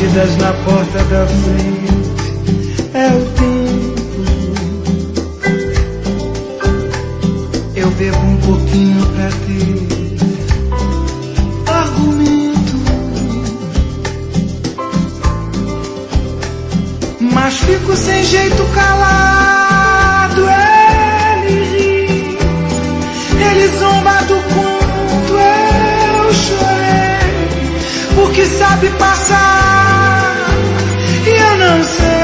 batidas na porta da frente. É o tempo. Eu bebo um pouquinho pra ter argumento, mas fico sem jeito calado. Ele ri, ele zomba do quanto eu chorei, porque sabe passar e eu não sei.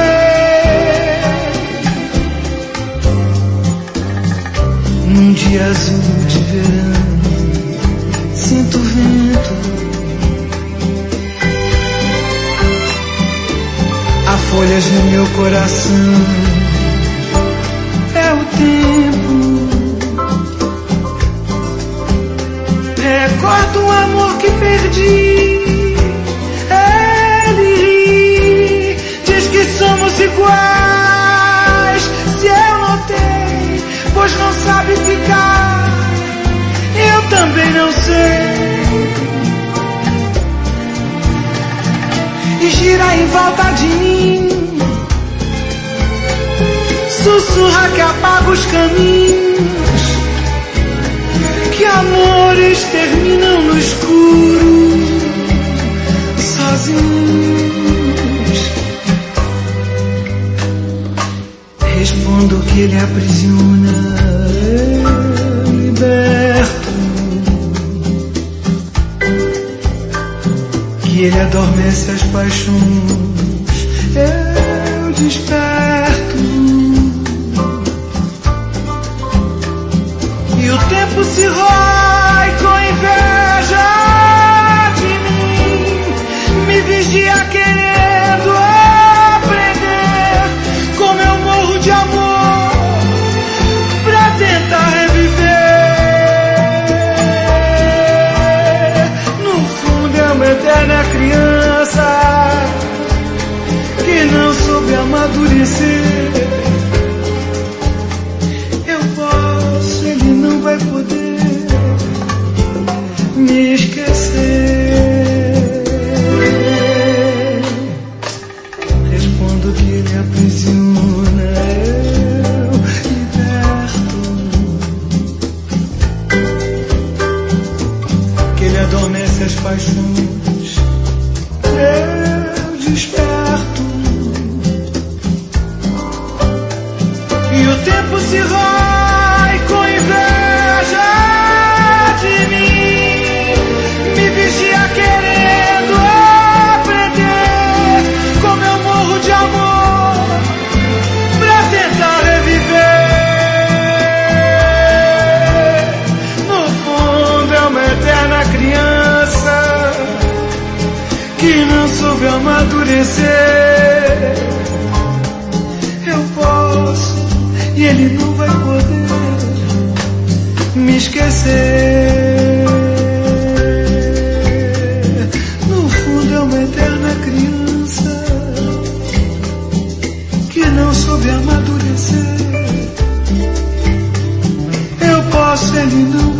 Num dia azul de verão, sinto vento, há folhas no meu coração. É o tempo. Recordo o amor que perdi. Ele ri, diz que somos iguais. Se eu notei, pois não sabe ficar, eu também não sei. E gira em volta de mim, sussurra que apaga os caminhos, que amores terminam no escuro, sozinhos. Respondo que ele aprisiona, eu liberto, que ele adormece as paixões, eu desperto. E o tempo se rói com inveja de mim, me vigia querendo aprender como eu morro de amor pra tentar reviver. No fundo é uma eterna criança que não soube amadurecer. Eu posso, ele não vai poder me esquecer. Respondo que ele aprisiona, eu liberto, que ele adormece as paixões, eu desperto. E o tempo se rói com inveja de mim, me vigia querendo aprender como eu morro de amor pra tentar reviver. No fundo é uma eterna criança que não soube amadurecer. Eu posso e ele não vai poder me esquecer. No fundo é uma eterna criança que não soube amadurecer. Eu posso, ele não